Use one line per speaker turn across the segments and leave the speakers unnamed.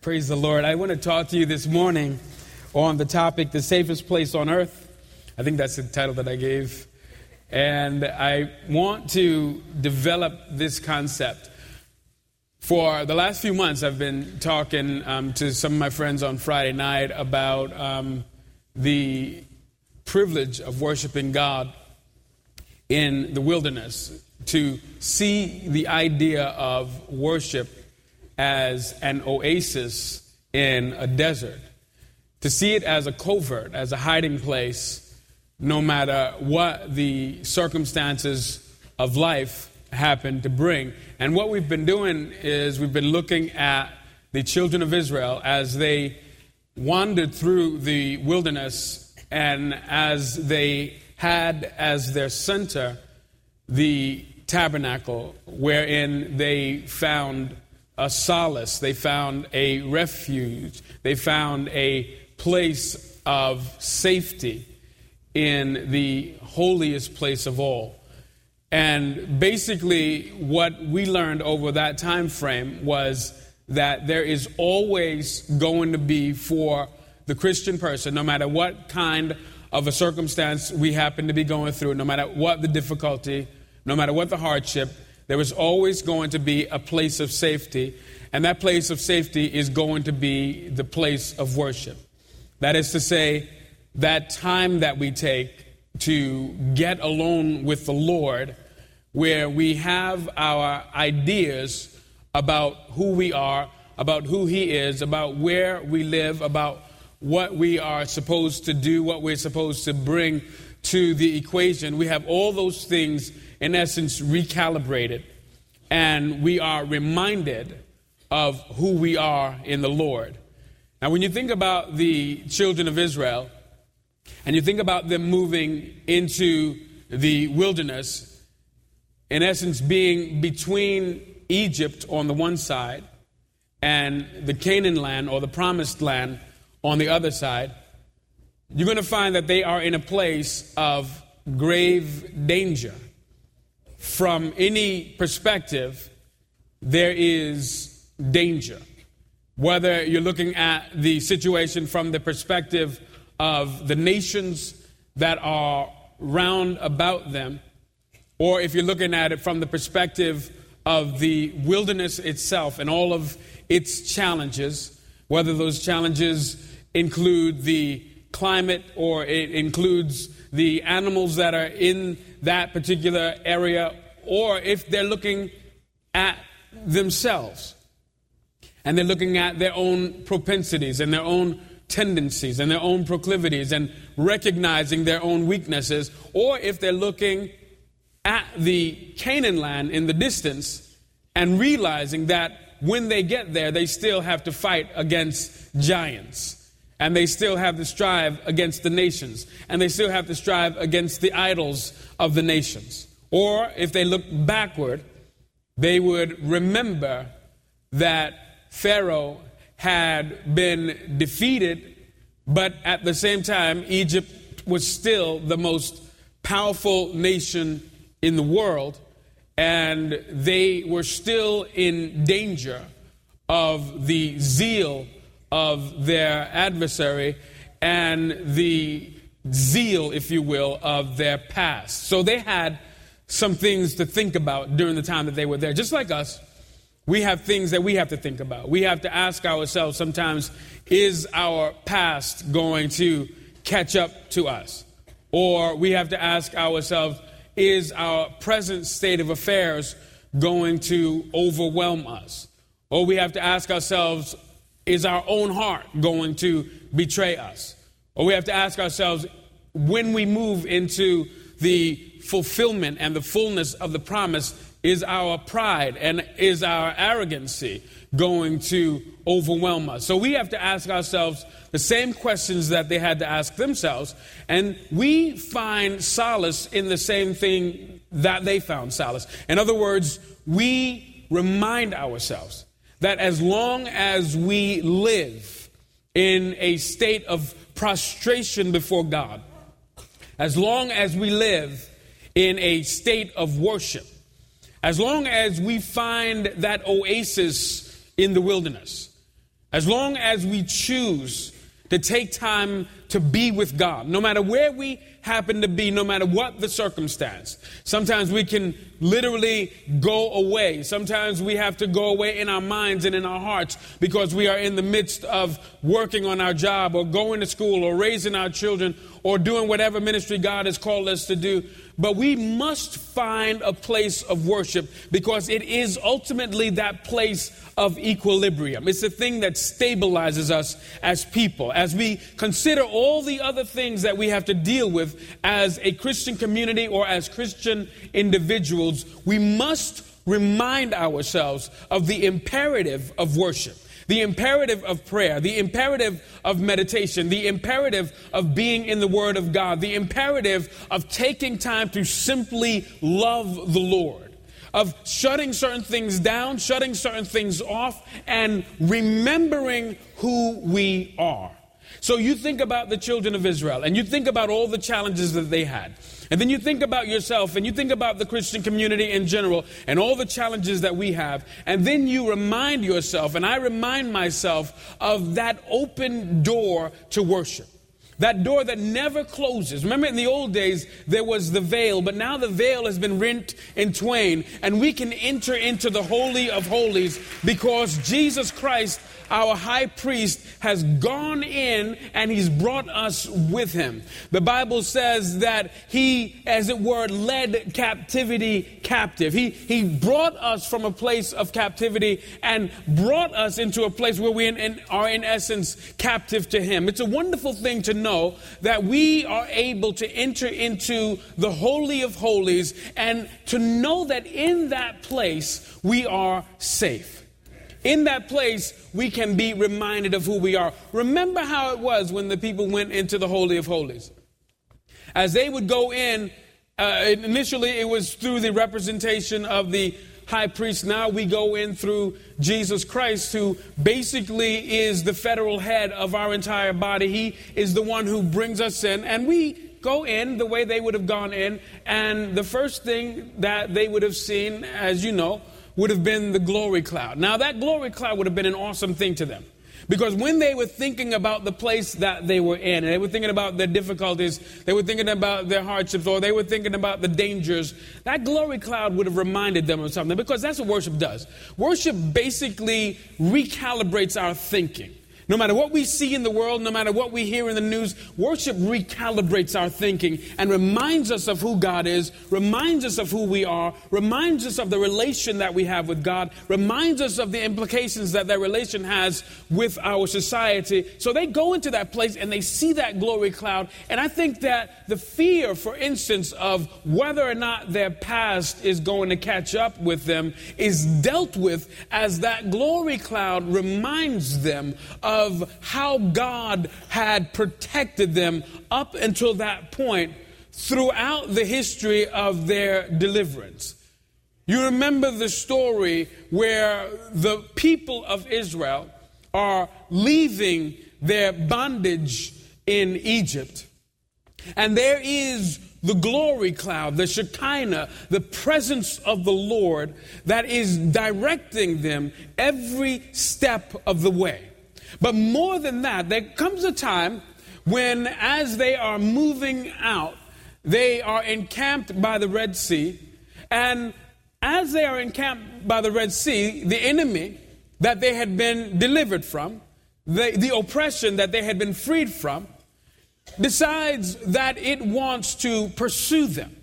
Praise the Lord. I want to talk to you this morning on the topic, the safest place on earth. I think that's the title that I gave. And I want to develop this concept. For the last few months, I've been talking to some of my friends on Friday night about the privilege of worshiping God in the wilderness, to see the idea of worship as an oasis in a desert, to see it as a covert, as a hiding place, no matter what the circumstances of life happen to bring. And what we've been doing is we've been looking at the children of Israel as they wandered through the wilderness, and as they had as their center the tabernacle, wherein they found a solace, they found a refuge, they found a place of safety in the holiest place of all. And basically what we learned over that time frame was that there is always going to be, for the Christian person, no matter what kind of a circumstance we happen to be going through, no matter what the difficulty, no matter what the hardship, there is always going to be a place of safety, and that place of safety is going to be the place of worship. That is to say, that time that we take to get alone with the Lord, where we have our ideas about who we are, about who He is, about where we live, about what we are supposed to do, what we're supposed to bring to the equation. We have all those things, in essence, recalibrated, and we are reminded of who we are in the Lord. Now, when you think about the children of Israel, and you think about them moving into the wilderness, in essence being between Egypt on the one side and the Canaan land, or the promised land, on the other side, you're going to find that they are in a place of grave danger. From any perspective, there is danger. Whether you're looking at the situation from the perspective of the nations that are round about them, or if you're looking at it from the perspective of the wilderness itself and all of its challenges, whether those challenges include the climate, or it includes the animals that are in that particular area, or if they're looking at themselves and they're looking at their own propensities and their own tendencies and their own proclivities and recognizing their own weaknesses, or if they're looking at the Canaan land in the distance and realizing that when they get there, they still have to fight against giants. And they still have to strive against the nations. And they still have to strive against the idols of the nations. Or if they look backward, they would remember that Pharaoh had been defeated, but at the same time, Egypt was still the most powerful nation in the world, and they were still in danger of the zeal of their adversary and the zeal, if you will, of their past. So they had some things to think about during the time that they were there. Just like us, we have things that we have to think about. We have to ask ourselves sometimes, is our past going to catch up to us? Or we have to ask ourselves, is our present state of affairs going to overwhelm us? Or we have to ask ourselves, is our own heart going to betray us? Or we have to ask ourselves, when we move into the fulfillment and the fullness of the promise, is our pride and is our arrogancy going to overwhelm us? So we have to ask ourselves the same questions that they had to ask themselves, and we find solace in the same thing that they found solace. In other words, we remind ourselves that as long as we live in a state of prostration before God, as long as we live in a state of worship, as long as we find that oasis in the wilderness, as long as we choose to take time to be with God, no matter where we happen to be, no matter what the circumstance. Sometimes we can literally go away. Sometimes we have to go away in our minds and in our hearts because we are in the midst of working on our job or going to school or raising our children or doing whatever ministry God has called us to do. But we must find a place of worship because it is ultimately that place of equilibrium. It's the thing that stabilizes us as people. As we consider all the other things that we have to deal with as a Christian community or as Christian individuals, we must remind ourselves of the imperative of worship, the imperative of prayer, the imperative of meditation, the imperative of being in the Word of God, the imperative of taking time to simply love the Lord, of shutting certain things down, shutting certain things off, and remembering who we are. So you think about the children of Israel, and you think about all the challenges that they had. And then you think about yourself, and you think about the Christian community in general, and all the challenges that we have. And then you remind yourself, and I remind myself, of that open door to worship. That door that never closes. Remember, in the old days, there was the veil, but now the veil has been rent in twain, and we can enter into the Holy of Holies because Jesus Christ, our high priest, has gone in and he's brought us with him. The Bible says that he, as it were, led captivity captive. He brought us from a place of captivity and brought us into a place where we are in essence captive to him. It's a wonderful thing to know that we are able to enter into the Holy of Holies and to know that in that place we are safe. In that place, we can be reminded of who we are. Remember how it was when the people went into the Holy of Holies. As they would go in, initially it was through the representation of the high priest. Now we go in through Jesus Christ, who basically is the federal head of our entire body. He is the one who brings us in, and we go in the way they would have gone in. And the first thing that they would have seen, as you know, would have been the glory cloud. Now, that glory cloud would have been an awesome thing to them. Because when they were thinking about the place that they were in, and they were thinking about their difficulties, they were thinking about their hardships, or they were thinking about the dangers, that glory cloud would have reminded them of something. Because that's what worship does. Worship basically recalibrates our thinking. No matter what we see in the world, no matter what we hear in the news, worship recalibrates our thinking and reminds us of who God is, reminds us of who we are, reminds us of the relation that we have with God, reminds us of the implications that relation has with our society. So they go into that place and they see that glory cloud. And I think that the fear, for instance, of whether or not their past is going to catch up with them is dealt with as that glory cloud reminds them of how God had protected them up until that point throughout the history of their deliverance. You remember the story where the people of Israel are leaving their bondage in Egypt. And there is the glory cloud, the Shekinah, the presence of the Lord that is directing them every step of the way. But more than that, there comes a time when, as they are moving out, they are encamped by the Red Sea. And as they are encamped by the Red Sea, the enemy that they had been delivered from, the oppression that they had been freed from, decides that it wants to pursue them.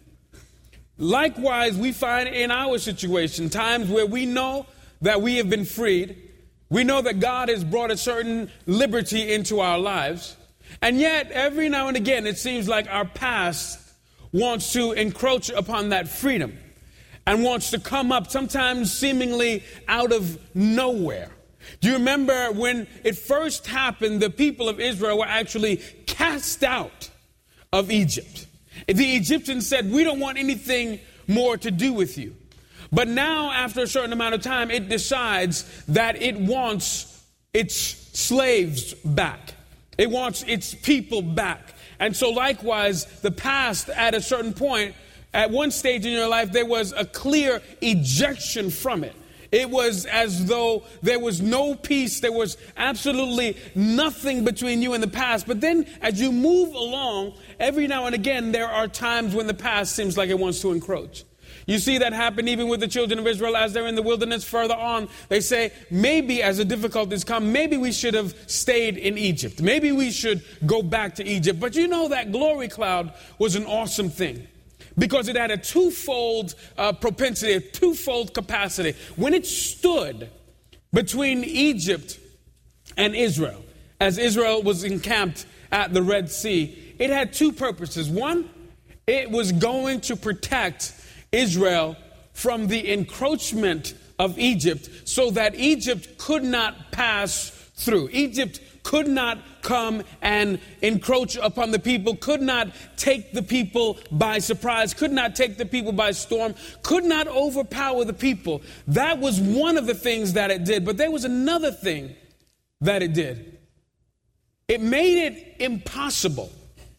Likewise, we find in our situation times where we know that we have been freed. We know that God has brought a certain liberty into our lives. And yet, every now and again, it seems like our past wants to encroach upon that freedom and wants to come up, sometimes seemingly out of nowhere. Do you remember when it first happened, the people of Israel were actually cast out of Egypt? The Egyptians said, "We don't want anything more to do with you." But now, after a certain amount of time, it decides that it wants its slaves back. It wants its people back. And so likewise, the past at a certain point, at one stage in your life, there was a clear ejection from it. It was as though there was no peace. There was absolutely nothing between you and the past. But then as you move along, every now and again, there are times when the past seems like it wants to encroach. You see that happen even with the children of Israel as they're in the wilderness. Further on, they say, maybe as the difficulties come, maybe we should have stayed in Egypt. Maybe we should go back to Egypt. But you know that glory cloud was an awesome thing, because it had a twofold propensity, a twofold capacity. When it stood between Egypt and Israel, as Israel was encamped at the Red Sea, it had two purposes. One, it was going to protect Israel from the encroachment of Egypt so that Egypt could not pass through. Egypt could not come and encroach upon the people, could not take the people by surprise, could not take the people by storm, could not overpower the people. That was one of the things that it did. But there was another thing that it did. It made it impossible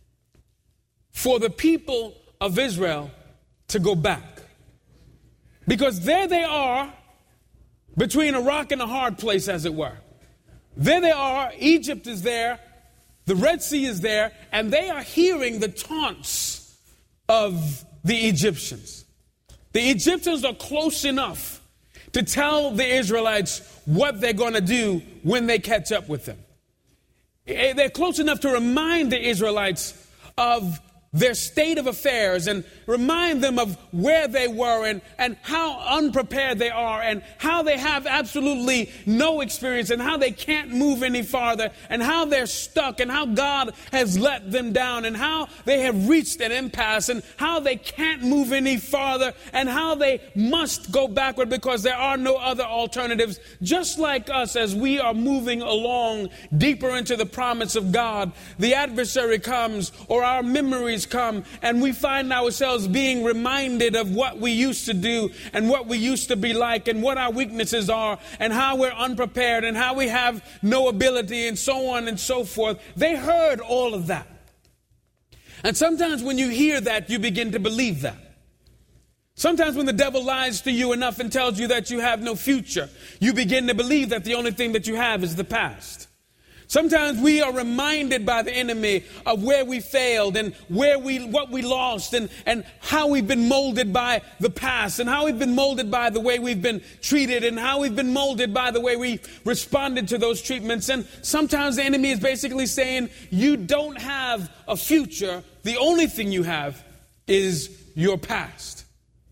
for the people of Israel to go back. Because there they are, between a rock and a hard place, as it were. There they are, Egypt is there, the Red Sea is there, and they are hearing the taunts of the Egyptians. The Egyptians are close enough to tell the Israelites what they're going to do when they catch up with them. They're close enough to remind the Israelites of their state of affairs and remind them of where they were and how unprepared they are and how they have absolutely no experience and how they can't move any farther and how they're stuck and how God has let them down and how they have reached an impasse and how they can't move any farther and how they must go backward because there are no other alternatives. Just like us, as we are moving along deeper into the promise of God, the adversary comes, or our memories come, and we find ourselves being reminded of what we used to do and what we used to be like and what our weaknesses are and how we're unprepared and how we have no ability and so on and so forth. They heard all of that. And sometimes when you hear that, you begin to believe that. Sometimes when the devil lies to you enough and tells you that you have no future, you begin to believe that the only thing that you have is the past. Sometimes we are reminded by the enemy of where we failed and what we lost and how we've been molded by the past and how we've been molded by the way we've been treated and how we've been molded by the way we responded to those treatments. And sometimes the enemy is basically saying, you don't have a future. The only thing you have is your past.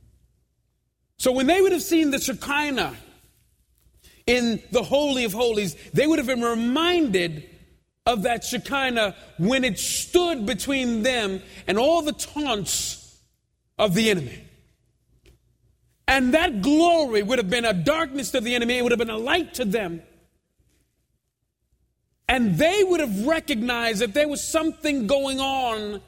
So when they would have seen the Shekinah in the Holy of Holies, they would have been reminded of that Shekinah when it stood between them and all the taunts of the enemy. And that glory would have been a darkness to the enemy. It would have been a light to them. And they would have recognized that there was something going on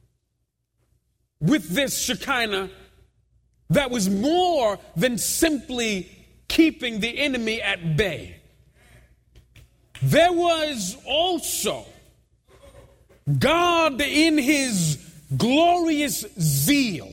with this Shekinah that was more than simply keeping the enemy at bay. There was also God in his glorious zeal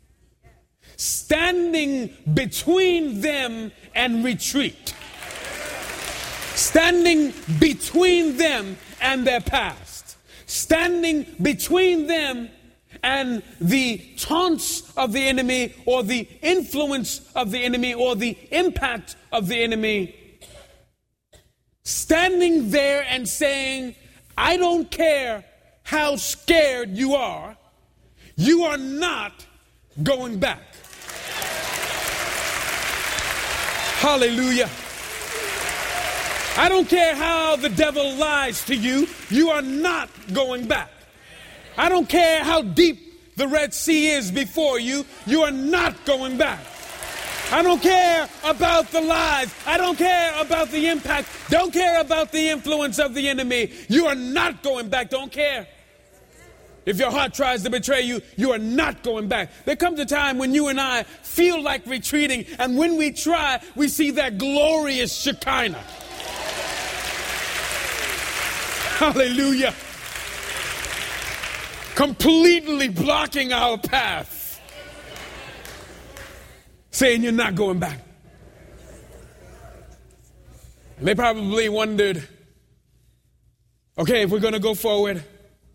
standing between them and retreat. Standing between them and their past. Standing between them and the taunts of the enemy or the influence of the enemy or the impact of the enemy. Standing there and saying, I don't care how scared you are not going back. Hallelujah. I don't care how the devil lies to you, you are not going back. I don't care how deep the Red Sea is before you, you are not going back. I don't care about the lies. I don't care about the impact. Don't care about the influence of the enemy. You are not going back. Don't care. If your heart tries to betray you, you are not going back. There comes a time when you and I feel like retreating, and when we try, we see that glorious Shekinah. Hallelujah. Completely blocking our path. Saying you're not going back. They probably wondered, okay, if we're going to go forward,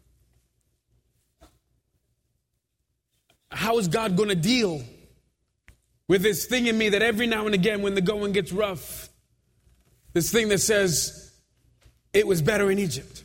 how is God going to deal with this thing in me that every now and again when the going gets rough, this thing that says it was better in Egypt?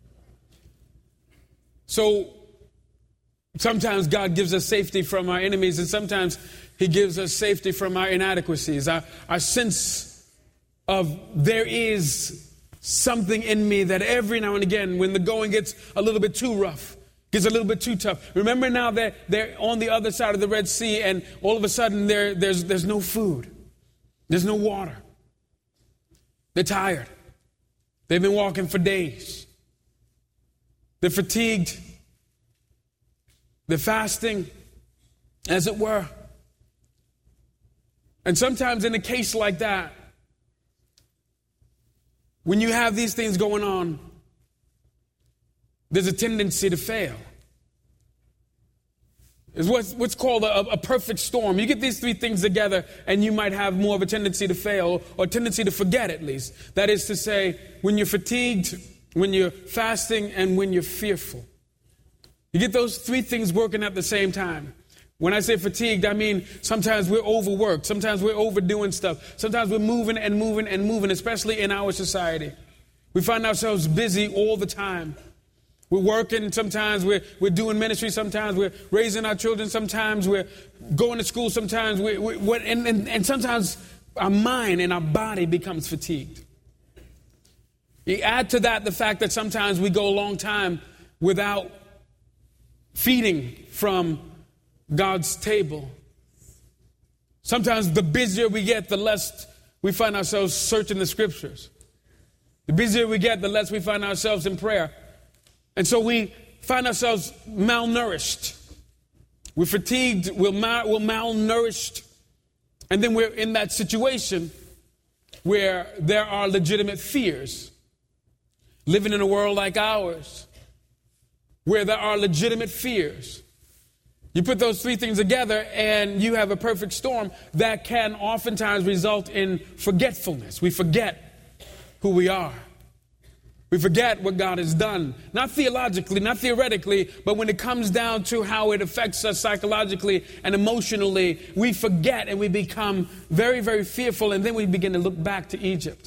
So sometimes God gives us safety from our enemies, and sometimes he gives us safety from our inadequacies. Our sense of there is something in me that every now and again when the going gets a little bit too rough, gets a little bit too tough. Remember now that they're on the other side of the Red Sea, and all of a sudden there's no food. There's no water. They're tired. They've been walking for days. They're fatigued. They're fasting, as it were. And sometimes in a case like that, when you have these things going on, there's a tendency to fail. It's what's called a perfect storm. You get these three things together and you might have more of a tendency to fail, or a tendency to forget at least. That is to say, when you're fatigued, when you're fasting, and when you're fearful. You get those three things working at the same time. When I say fatigued, I mean sometimes we're overworked. Sometimes we're overdoing stuff. Sometimes we're moving and moving and moving, especially in our society. We find ourselves busy all the time. We're working, sometimes we're doing ministry, sometimes we're raising our children, sometimes we're going to school, sometimes and sometimes our mind and our body becomes fatigued. You add to that the fact that sometimes we go a long time without feeding from God's table. Sometimes the busier we get, the less we find ourselves searching the scriptures. The busier we get, the less we find ourselves in prayer. And so we find ourselves malnourished. We're fatigued, we're malnourished. And then we're in that situation where there are legitimate fears. Living in a world like ours, where there are legitimate fears. You put those three things together and you have a perfect storm that can oftentimes result in forgetfulness. We forget who we are. We forget what God has done. Not theologically, not theoretically, but when it comes down to how it affects us psychologically and emotionally, we forget and we become very, very fearful, and then we begin to look back to Egypt.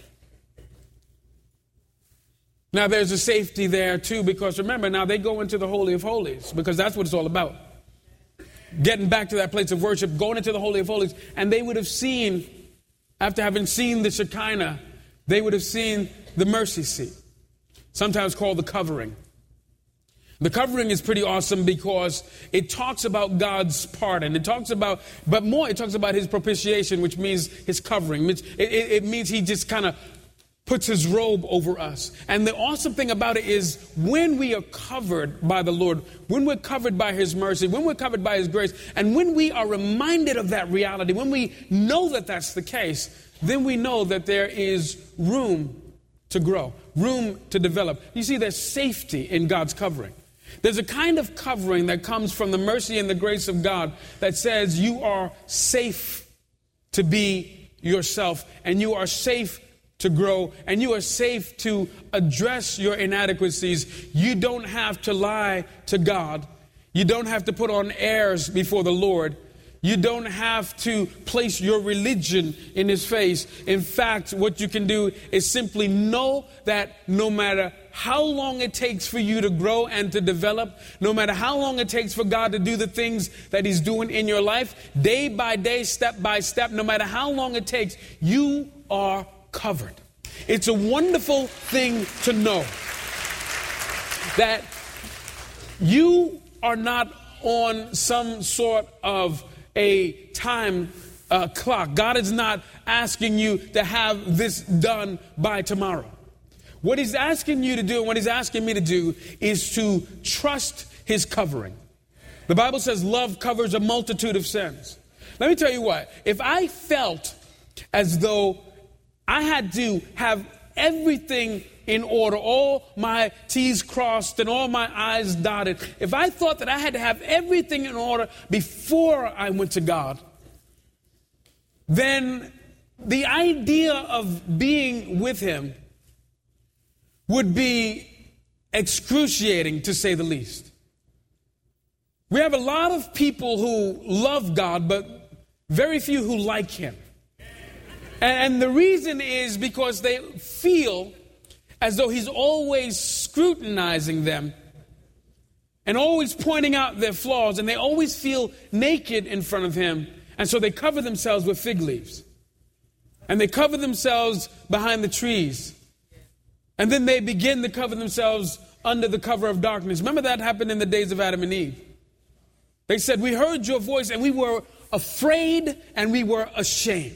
Now there's a safety there too, because remember, now they go into the Holy of Holies, because that's what it's all about. Getting back to that place of worship, going into the Holy of Holies, and they would have seen, after having seen the Shekinah, they would have seen the mercy seat, sometimes called the covering. The covering is pretty awesome because it talks about God's pardon. It talks about his propitiation, which means his covering. It means he just kind of puts his robe over us. And the awesome thing about it is when we are covered by the Lord, when we're covered by his mercy, when we're covered by his grace, and when we are reminded of that reality, when we know that that's the case, then we know that there is room to grow, room to develop. You see, there's safety in God's covering. There's a kind of covering that comes from the mercy and the grace of God that says you are safe to be yourself, and you are safe to grow, and you are safe to address your inadequacies. You don't have to lie to God. You don't have to put on airs before the Lord. You don't have to place your religion in his face. In fact, what you can do is simply know that no matter how long it takes for you to grow and to develop, no matter how long it takes for God to do the things that he's doing in your life, day by day, step by step, no matter how long it takes, you are covered. It's a wonderful thing to know that you are not on some sort of a time clock. God is not asking you to have this done by tomorrow. What he's asking you to do and what he's asking me to do is to trust his covering. The Bible says love covers a multitude of sins. Let me tell you what, if I felt as though I had to have everything in order, all my T's crossed and all my I's dotted, if I thought that I had to have everything in order before I went to God, then the idea of being with him would be excruciating, to say the least. We have a lot of people who love God, but very few who like him. And the reason is because they feel as though he's always scrutinizing them and always pointing out their flaws, and they always feel naked in front of him. And so they cover themselves with fig leaves. And they cover themselves behind the trees. And then they begin to cover themselves under the cover of darkness. Remember that happened in the days of Adam and Eve. They said, we heard your voice and we were afraid and we were ashamed.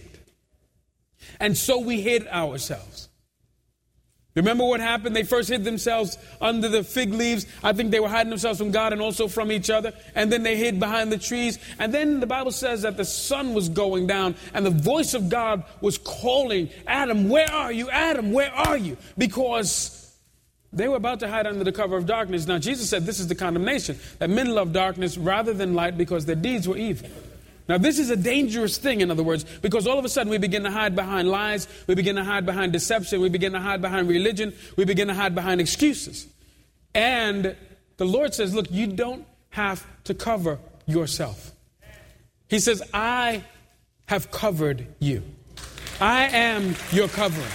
And so we hid ourselves. Remember what happened? They first hid themselves under the fig leaves. I think they were hiding themselves from God and also from each other. And then they hid behind the trees. And then the Bible says that the sun was going down and the voice of God was calling, Adam, where are you? Adam, where are you? Because they were about to hide under the cover of darkness. Now, Jesus said this is the condemnation, that men love darkness rather than light because their deeds were evil. Now, this is a dangerous thing, in other words, because all of a sudden we begin to hide behind lies, we begin to hide behind deception, we begin to hide behind religion, we begin to hide behind excuses. And the Lord says, look, you don't have to cover yourself. He says, I have covered you. I am your covering.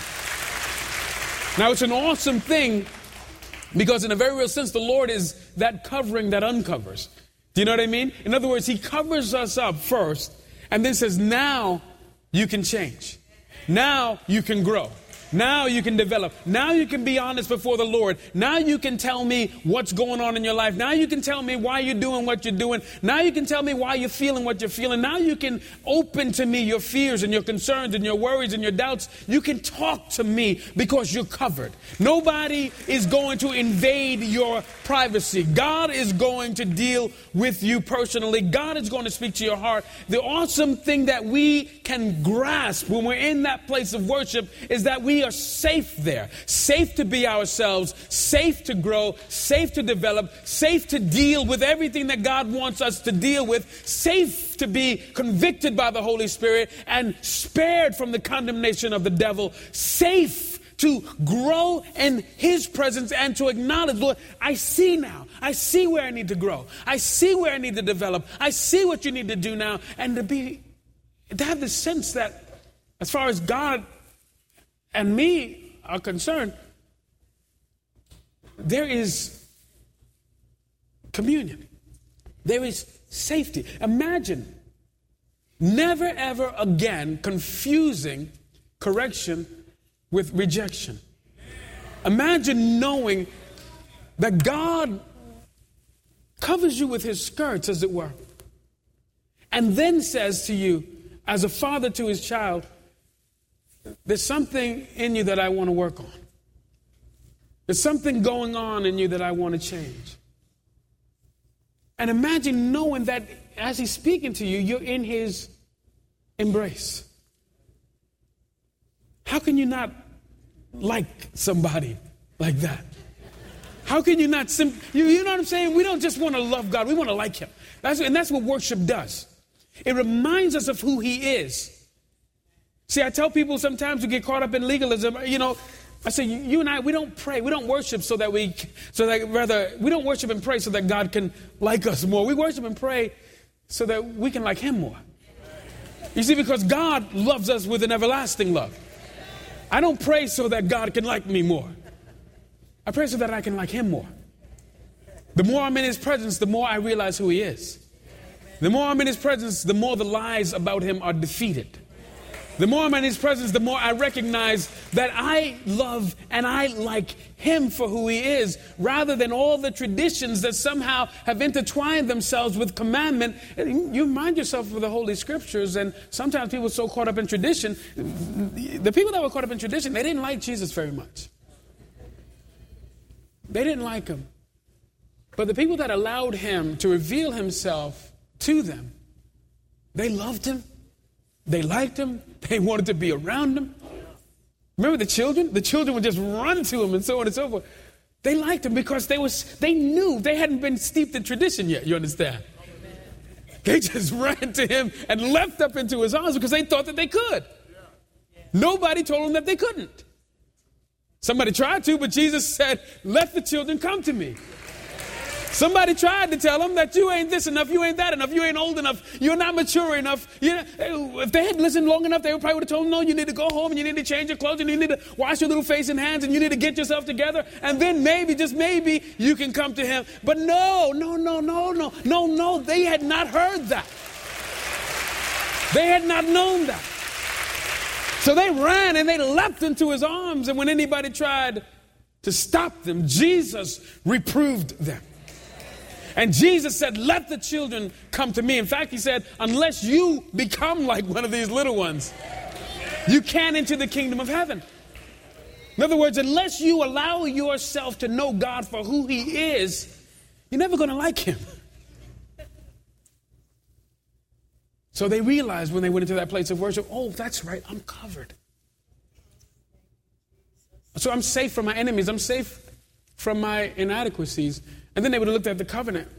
Now, it's an awesome thing because in a very real sense, the Lord is that covering that uncovers. Do you know what I mean? In other words, he covers us up first and then says, now you can change. Now you can grow. Now you can develop. Now you can be honest before the Lord. Now you can tell me what's going on in your life. Now you can tell me why you're doing what you're doing. Now you can tell me why you're feeling what you're feeling. Now you can open to me your fears and your concerns and your worries and your doubts. You can talk to me because you're covered. Nobody is going to invade your privacy. God is going to deal with you personally. God is going to speak to your heart. The awesome thing that we can grasp when we're in that place of worship is that we are safe there, safe to be ourselves, safe to grow, safe to develop, safe to deal with everything that God wants us to deal with, safe to be convicted by the Holy Spirit and spared from the condemnation of the devil, safe to grow in his presence and to acknowledge, Lord, I see now. I see where I need to grow. I see where I need to develop. I see what you need to do now. And to have the sense that as far as God and me are concerned, there is communion. There is safety. Imagine never ever again confusing correction with rejection. Imagine knowing that God covers you with his skirts, as it were, and then says to you, as a father to his child, there's something in you that I want to work on. There's something going on in you that I want to change. And imagine knowing that as he's speaking to you, you're in his embrace. How can you not like somebody like that? How can you not, you know what I'm saying? We don't just want to love God, we want to like him. And that's what worship does. It reminds us of who he is. See, I tell people sometimes who get caught up in legalism, I say, you and I, we don't pray, we don't worship we don't worship and pray so that God can like us more. We worship and pray so that we can like him more. You see, because God loves us with an everlasting love. I don't pray so that God can like me more. I pray so that I can like him more. The more I'm in his presence, the more I realize who he is. The more I'm in his presence, the more the lies about him are defeated. The more I'm in his presence, the more I recognize that I love and I like him for who he is, rather than all the traditions that somehow have intertwined themselves with commandment. You remind yourself of the Holy Scriptures, and sometimes people are so caught up in tradition. The people that were caught up in tradition, they didn't like Jesus very much. They didn't like him. But the people that allowed him to reveal himself to them, they loved him. They liked him. They wanted to be around him. Remember the children? The children would just run to him and so on and so forth. They liked him because they knew they hadn't been steeped in tradition yet, you understand? They just ran to him and leapt up into his arms because they thought that they could. Nobody told them that they couldn't. Somebody tried to, but Jesus said, let the children come to me. Somebody tried to tell them that you ain't this enough, you ain't that enough, you ain't old enough, you're not mature enough. If they had listened long enough, they probably would have told them, no, you need to go home and you need to change your clothes and you need to wash your little face and hands and you need to get yourself together. And then maybe, just maybe, you can come to him. But no, they had not heard that. They had not known that. So they ran and they leapt into his arms. And when anybody tried to stop them, Jesus reproved them. And Jesus said, let the children come to me. In fact, he said, unless you become like one of these little ones, you can't enter the kingdom of heaven. In other words, unless you allow yourself to know God for who he is, you're never going to like him. So they realized when they went into that place of worship, oh, that's right, I'm covered. So I'm safe from my enemies. I'm safe from my inadequacies. And then they would have looked at the covenant.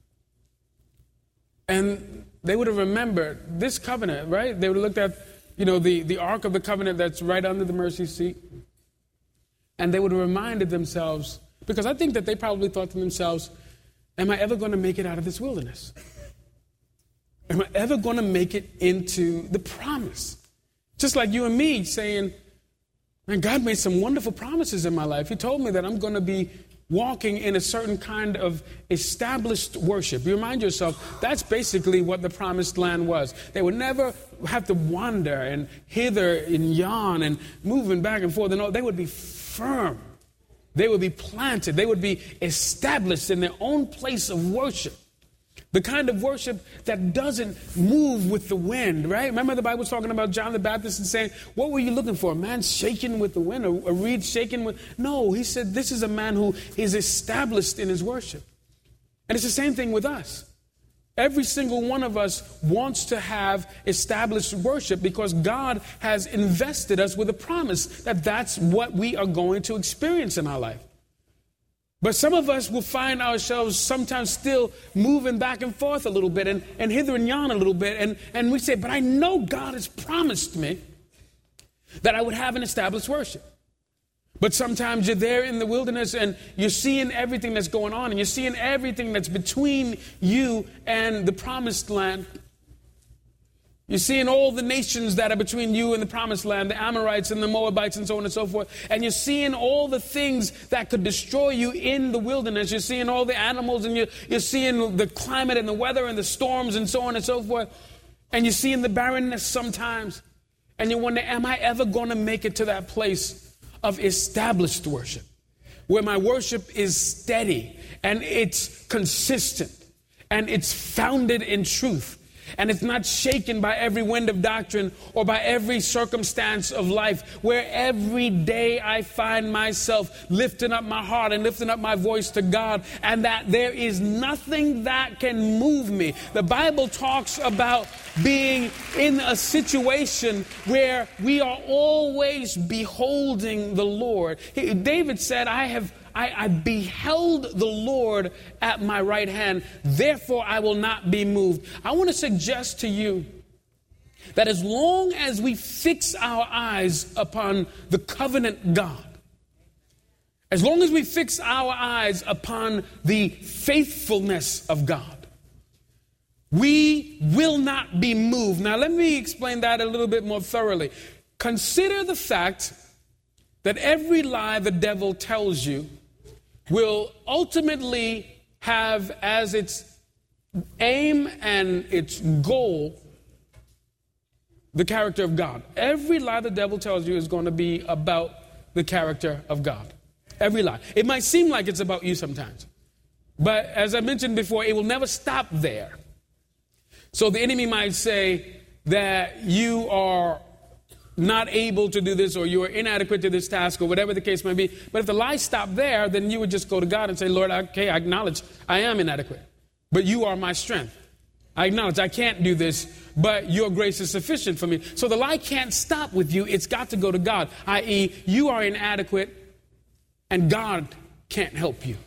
And they would have remembered this covenant, right? They would have looked at, the Ark of the Covenant that's right under the mercy seat. And they would have reminded themselves, because I think that they probably thought to themselves, am I ever going to make it out of this wilderness? Am I ever going to make it into the promise? Just like you and me saying, man, God made some wonderful promises in my life. He told me that I'm going to be walking in a certain kind of established worship. You remind yourself, that's basically what the promised land was. They would never have to wander and hither and yon and moving back and forth. And all. They would be firm. They would be planted. They would be established in their own place of worship. The kind of worship that doesn't move with the wind, right? Remember the Bible was talking about John the Baptist and saying, what were you looking for? A man shaking with the wind, a reed shaking with... No, he said this is a man who is established in his worship. And it's the same thing with us. Every single one of us wants to have established worship because God has invested us with a promise that that's what we are going to experience in our life. But some of us will find ourselves sometimes still moving back and forth a little bit and hither and yon a little bit. And we say, but I know God has promised me that I would have an established worship. But sometimes you're there in the wilderness and you're seeing everything that's going on and you're seeing everything that's between you and the promised land. You're seeing all the nations that are between you and the promised land, the Amorites and the Moabites and so on and so forth. And you're seeing all the things that could destroy you in the wilderness. You're seeing all the animals and you're seeing the climate and the weather and the storms and so on and so forth. And you're seeing the barrenness sometimes. And you wonder, am I ever going to make it to that place of established worship? Where my worship is steady and it's consistent and it's founded in truth. And it's not shaken by every wind of doctrine or by every circumstance of life, where every day I find myself lifting up my heart and lifting up my voice to God, and that there is nothing that can move me. The Bible talks about being in a situation where we are always beholding the Lord. David said, I beheld the Lord at my right hand, therefore I will not be moved. I want to suggest to you that as long as we fix our eyes upon the covenant God, as long as we fix our eyes upon the faithfulness of God, we will not be moved. Now let me explain that a little bit more thoroughly. Consider the fact that every lie the devil tells you will ultimately have as its aim and its goal the character of God. Every lie the devil tells you is going to be about the character of God. Every lie. It might seem like it's about you sometimes. But as I mentioned before, it will never stop there. So the enemy might say that you are not able to do this, or you are inadequate to this task, or whatever the case may be. But if the lie stopped there, then you would just go to God and say, Lord, okay, I acknowledge I am inadequate, but you are my strength. I acknowledge I can't do this, but your grace is sufficient for me. So the lie can't stop with you. It's got to go to God, i.e., you are inadequate and God can't help you.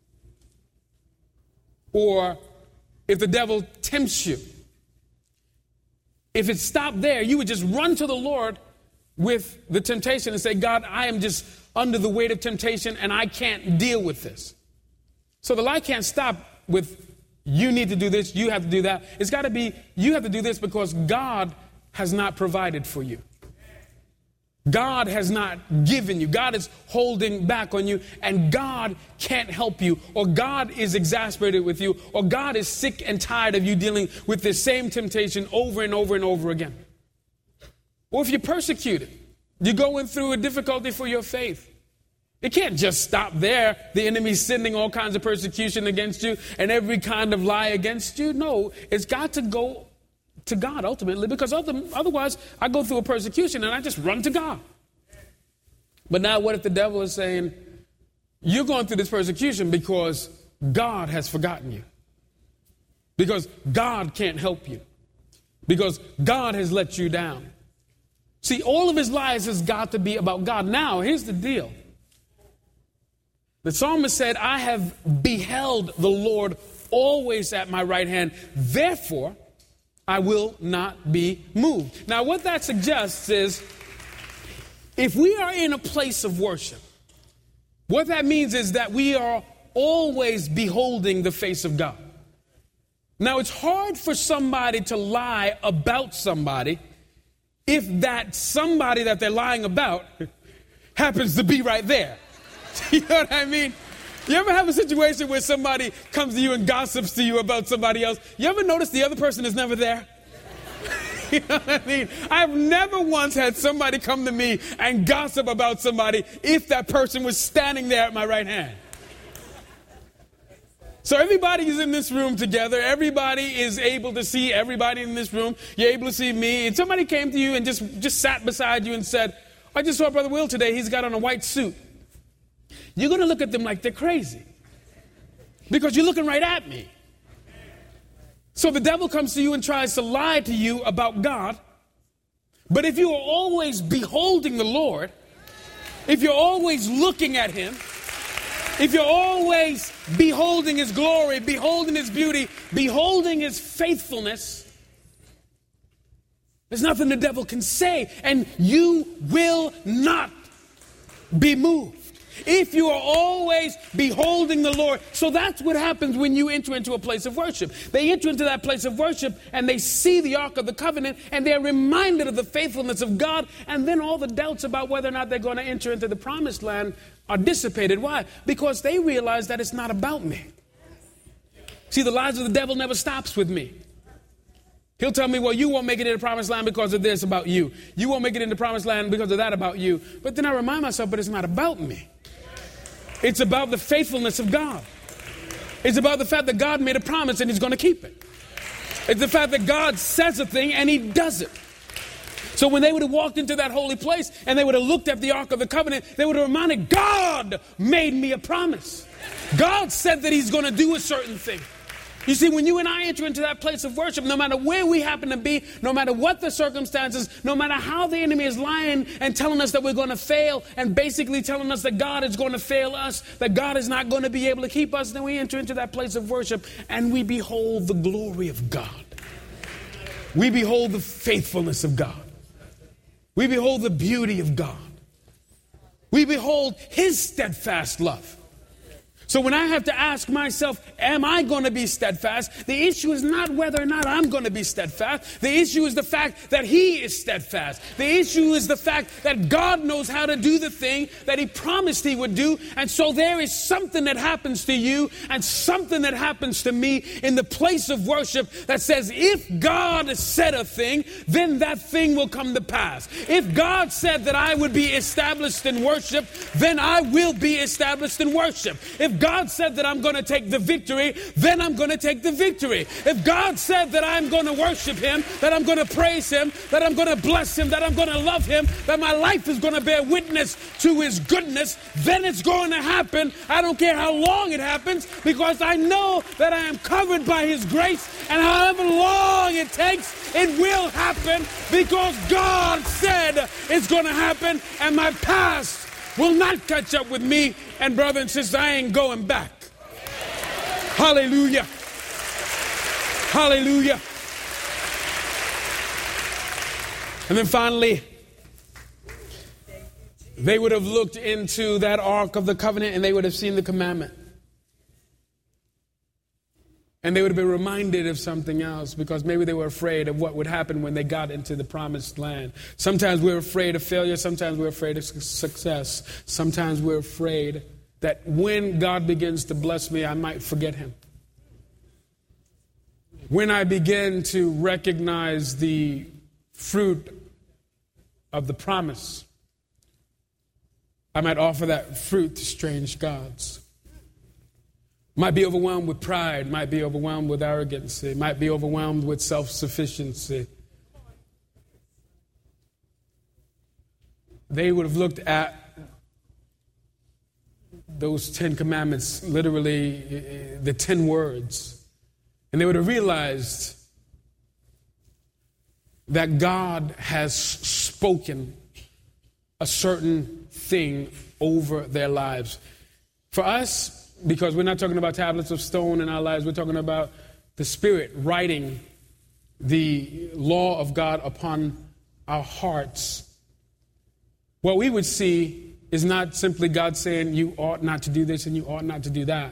Or if the devil tempts you, if it stopped there, you would just run to the Lord with the temptation and say, God, I am just under the weight of temptation and I can't deal with this. So the lie can't stop with you need to do this, you have to do that. It's got to be you have to do this because God has not provided for you. God has not given you. God is holding back on you, and God can't help you, or God is exasperated with you, or God is sick and tired of you dealing with the same temptation over and over and over again. Or if you're persecuted, you're going through a difficulty for your faith. It can't just stop there. The enemy's sending all kinds of persecution against you and every kind of lie against you. No, it's got to go to God ultimately, because otherwise I go through a persecution and I just run to God. But now what if the devil is saying, you're going through this persecution because God has forgotten you, because God can't help you, because God has let you down. See, all of his lies has got to be about God. Now, here's the deal. The psalmist said, I have beheld the Lord always at my right hand. Therefore, I will not be moved. Now, what that suggests is, if we are in a place of worship, what that means is that we are always beholding the face of God. Now, it's hard for somebody to lie about somebody if that somebody that they're lying about happens to be right there. You know what I mean? You ever have a situation where somebody comes to you and gossips to you about somebody else? You ever notice the other person is never there? You know what I mean? I've never once had somebody come to me and gossip about somebody if that person was standing there at my right hand. So everybody is in this room together. Everybody is able to see everybody in this room. You're able to see me. And somebody came to you and just sat beside you and said, I just saw Brother Will today. He's got on a white suit. You're going to look at them like they're crazy because you're looking right at me. So the devil comes to you and tries to lie to you about God. But if you are always beholding the Lord, if you're always looking at him, if you're always beholding his glory, beholding his beauty, beholding his faithfulness, there's nothing the devil can say, and you will not be moved. If you are always beholding the Lord. So that's what happens when you enter into a place of worship. They enter into that place of worship and they see the Ark of the Covenant and they're reminded of the faithfulness of God. And then all the doubts about whether or not they're going to enter into the promised land are dissipated. Why? Because they realize that it's not about me. See, the lies of the devil never stops with me. He'll tell me, well, you won't make it into the promised land because of this about you. You won't make it into the promised land because of that about you. But then I remind myself, but it's not about me. It's about the faithfulness of God. It's about the fact that God made a promise and he's going to keep it. It's the fact that God says a thing and he does it. So when they would have walked into that holy place and they would have looked at the Ark of the Covenant, they would have reminded, God made me a promise. God said that he's going to do a certain thing. You see, when you and I enter into that place of worship, no matter where we happen to be, no matter what the circumstances, no matter how the enemy is lying and telling us that we're going to fail and basically telling us that God is going to fail us, that God is not going to be able to keep us, then we enter into that place of worship and we behold the glory of God. We behold the faithfulness of God. We behold the beauty of God. We behold his steadfast love. So when I have to ask myself, am I going to be steadfast? The issue is not whether or not I'm going to be steadfast. The issue is the fact that he is steadfast. The issue is the fact that God knows how to do the thing that he promised he would do. And so there is something that happens to you and something that happens to me in the place of worship that says, if God said a thing, then that thing will come to pass. If God said that I would be established in worship, then I will be established in worship. If God said that I'm going to take the victory, then I'm going to take the victory. If God said that I'm going to worship him, that I'm going to praise him, that I'm going to bless him, that I'm going to love him, that my life is going to bear witness to his goodness, then it's going to happen. I don't care how long it happens, because I know that I am covered by his grace, and however long it takes, it will happen, because God said it's going to happen, and my past will not catch up with me. And brother and sister, I ain't going back. Hallelujah. Hallelujah. And then finally, They would have looked into that Ark of the Covenant and they would have seen the commandment. And they would have been reminded of something else, because maybe they were afraid of what would happen when they got into the promised land. Sometimes we're afraid of failure. Sometimes we're afraid of success. Sometimes we're afraid that when God begins to bless me, I might forget him. When I begin to recognize the fruit of the promise, I might offer that fruit to strange gods. Might be overwhelmed with pride, might be overwhelmed with arrogancy, might be overwhelmed with self-sufficiency. They would have looked at those 10 commandments, literally the 10 words, and they would have realized that God has spoken a certain thing over their lives. For us, because we're not talking about tablets of stone in our lives, we're talking about the Spirit writing the law of God upon our hearts. What we would see is not simply God saying you ought not to do this and you ought not to do that.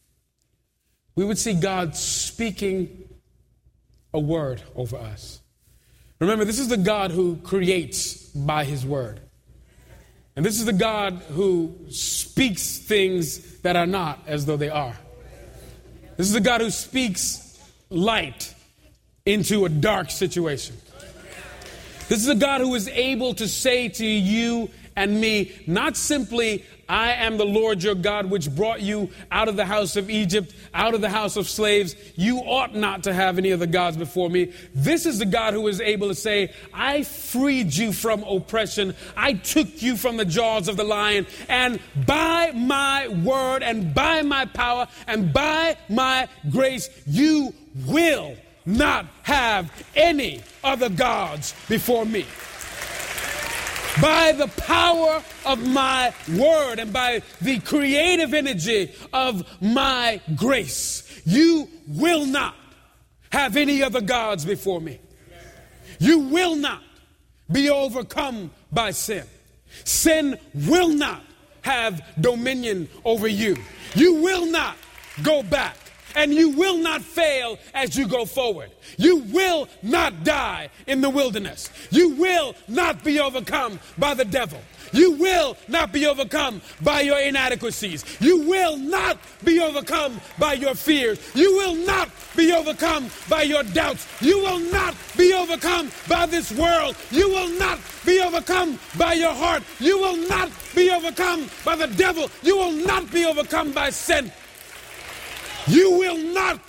We would see God speaking a word over us. Remember, this is the God who creates by his word. And this is the God who speaks things that are not as though they are. This is the God who speaks light into a dark situation. This is the God who is able to say to you and me, not simply, I am the Lord your God, which brought you out of the house of Egypt, out of the house of slaves. You ought not to have any other gods before me. This is the God who is able to say, I freed you from oppression. I took you from the jaws of the lion. And by my word and by my power and by my grace, you will not have any other gods before me. By the power of my word and by the creative energy of my grace, you will not have any other gods before me. You will not be overcome by sin. Sin will not have dominion over you. You will not go back. And you will not fail as you go forward. You will not die in the wilderness. You will not be overcome by the devil. You will not be overcome by your inadequacies. You will not be overcome by your fears. You will not be overcome by your doubts. You will not be overcome by this world. You will not be overcome by your heart. You will not be overcome by the devil. You will not be overcome by sin. You will not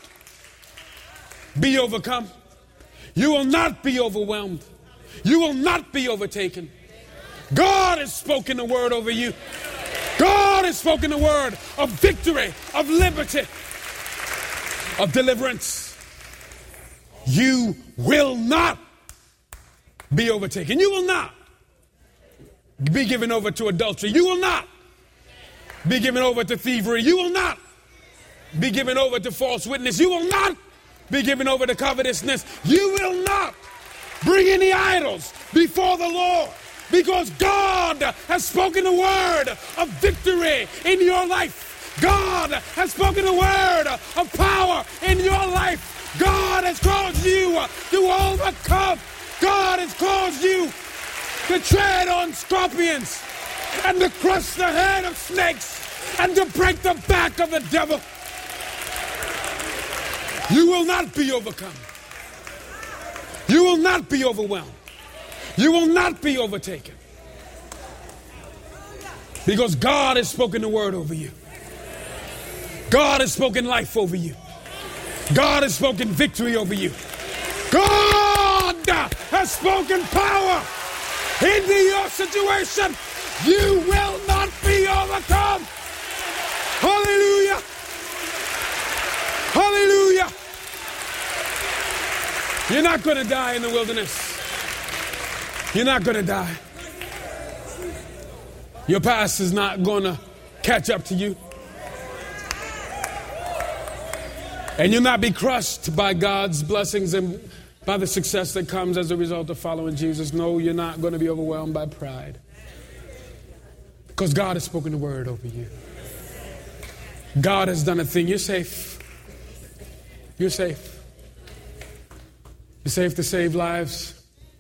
be overcome. You will not be overwhelmed. You will not be overtaken. God has spoken a word over you. God has spoken a word of victory, of liberty, of deliverance. You will not be overtaken. You will not be given over to adultery. You will not be given over to thievery. You will not be given over to false witness. You will not be given over to covetousness. You will not bring any idols before the Lord, because God has spoken a word of victory in your life. God has spoken a word of power in your life. God has caused you to overcome. God has caused you to tread on scorpions and to crush the head of snakes and to break the back of the devil. You will not be overcome. You will not be overwhelmed. You will not be overtaken. Because God has spoken the word over you. God has spoken life over you. God has spoken victory over you. God has spoken power into your situation. You will not be overcome. Hallelujah. Hallelujah. You're not going to die in the wilderness. You're not going to die. Your past is not going to catch up to you. And you'll not be crushed by God's blessings and by the success that comes as a result of following Jesus. No, you're not going to be overwhelmed by pride. Because God has spoken the word over you. God has done a thing. You're safe. You're safe. You're safe to save lives.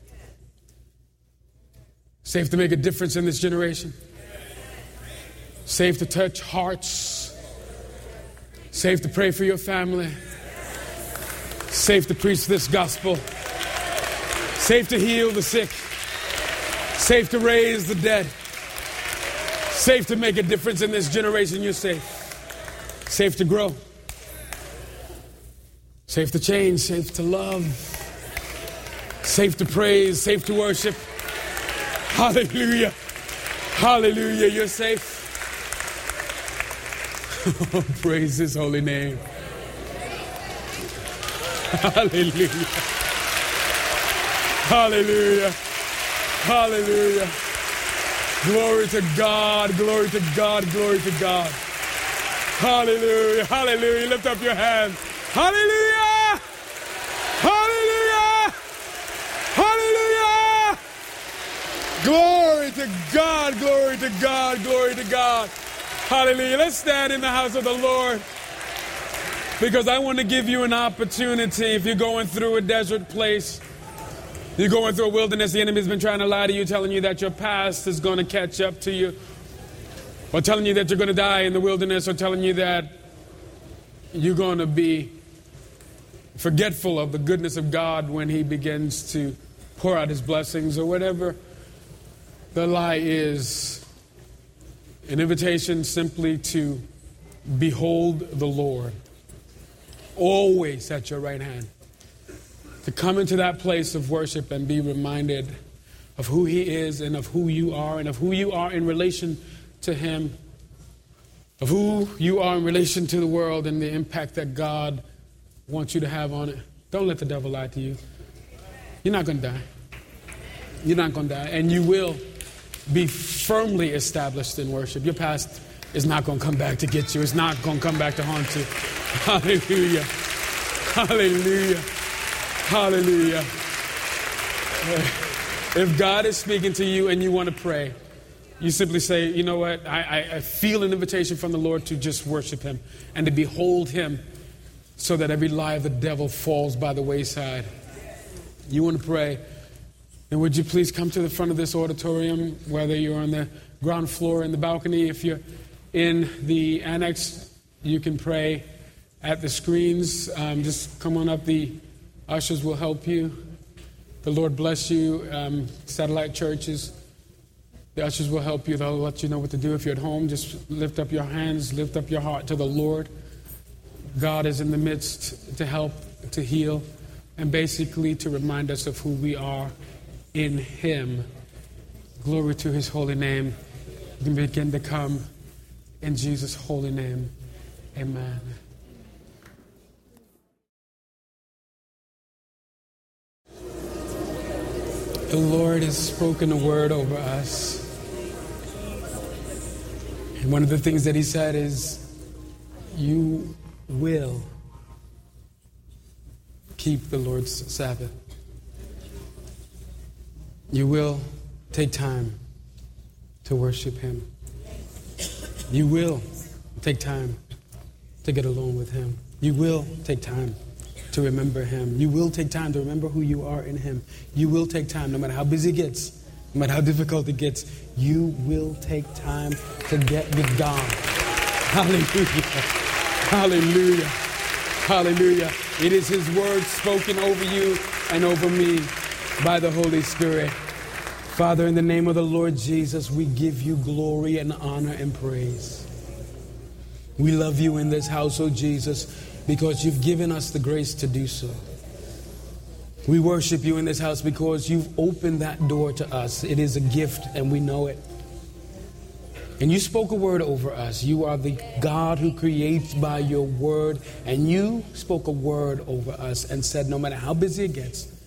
Safe to make a difference in this generation. Safe to touch hearts. Safe to pray for your family. Safe to preach this gospel. Safe to heal the sick. Safe to raise the dead. Safe to make a difference in this generation. You're safe. Safe to grow. Safe to change. Safe to love. Safe to praise. Safe to worship. Hallelujah. Hallelujah. You're safe. Oh, praise his holy name. Hallelujah. Hallelujah. Hallelujah. Glory to God. Glory to God. Glory to God. Hallelujah. Hallelujah. Lift up your hands. Hallelujah. Hallelujah. Hallelujah. Glory to God. Glory to God. Glory to God. Hallelujah. Let's stand in the house of the Lord. Because I want to give you an opportunity. If you're going through a desert place, you're going through a wilderness, the enemy's been trying to lie to you, telling you that your past is going to catch up to you, or telling you that you're going to die in the wilderness, or telling you that you're going to be forgetful of the goodness of God when he begins to pour out his blessings, or whatever the lie is. An invitation simply to behold the Lord, always at your right hand. To come into that place of worship and be reminded of who he is and of who you are and of who you are in relation to him, of who you are in relation to the world and the impact that God wants you to have on it. Don't let the devil lie to you. You're not going to die. You're not going to die. And you will be firmly established in worship. Your past is not going to come back to get you. It's not going to come back to haunt you. Hallelujah. Hallelujah. Hallelujah. If God is speaking to you and you want to pray, you simply say, you know what? I feel an invitation from the Lord to just worship him and to behold him so that every lie of the devil falls by the wayside. You want to pray? And would you please come to the front of this auditorium, whether you're on the ground floor in the balcony. If you're in the annex, you can pray at the screens. Just come on up. The ushers will help you. The Lord bless you. Satellite churches, the ushers will help you. They'll let you know what to do. If you're at home, just lift up your hands, lift up your heart to the Lord. God is in the midst to help, to heal, and basically to remind us of who we are in him. Glory to his holy name. You can begin to come in Jesus' holy name. Amen. The Lord has spoken a word over us. And one of the things that he said is, you will keep the Lord's Sabbath. You will take time to worship him. You will take time to get alone with him. You will take time to remember him. You will take time to remember who you are in him. You will take time, no matter how busy it gets, no matter how difficult it gets, you will take time to get with God. Hallelujah. Hallelujah. Hallelujah. It is his word spoken over you and over me by the Holy Spirit. Father, in the name of the Lord Jesus, we give you glory and honor and praise. We love you in this house, oh Jesus, because you've given us the grace to do so. We worship you in this house because you've opened that door to us. It is a gift and we know it. And you spoke a word over us. You are the God who creates by your word. And you spoke a word over us and said, no matter how busy it gets,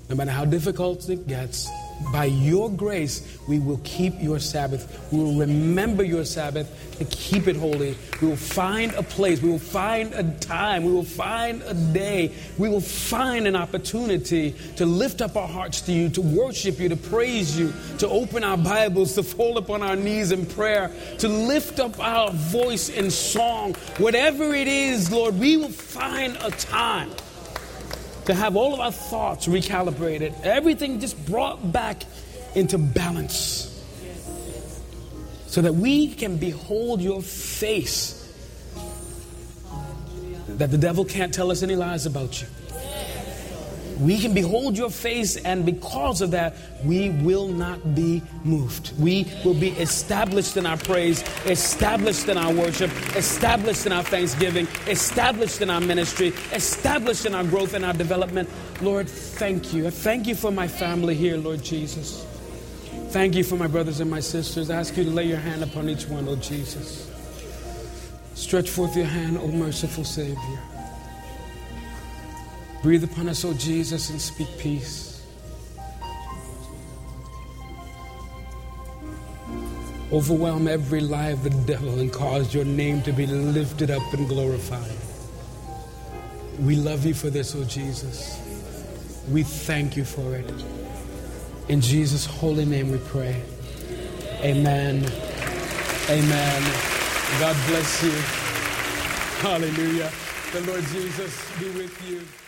No matter how difficult it gets, by your grace, we will keep your Sabbath. We will remember your Sabbath and keep it holy. We will find a place. We will find a time. We will find a day. We will find an opportunity to lift up our hearts to you, to worship you, to praise you, to open our Bibles, to fall upon our knees in prayer, to lift up our voice in song. Whatever it is, Lord, we will find a time to have all of our thoughts recalibrated, everything just brought back into balance, so that we can behold your face, that the devil can't tell us any lies about you. We can behold your face, and because of that, we will not be moved. We will be established in our praise, established in our worship, established in our thanksgiving, established in our ministry, established in our growth and our development. Lord, thank you. I thank you for my family here, Lord Jesus. Thank you for my brothers and my sisters. I ask you to lay your hand upon each one, Lord Jesus. Stretch forth your hand, O merciful Savior. Breathe upon us, O Jesus, and speak peace. Overwhelm every lie of the devil and cause your name to be lifted up and glorified. We love you for this, O Jesus. We thank you for it. In Jesus' holy name we pray. Amen. Amen. God bless you. Hallelujah. The Lord Jesus be with you.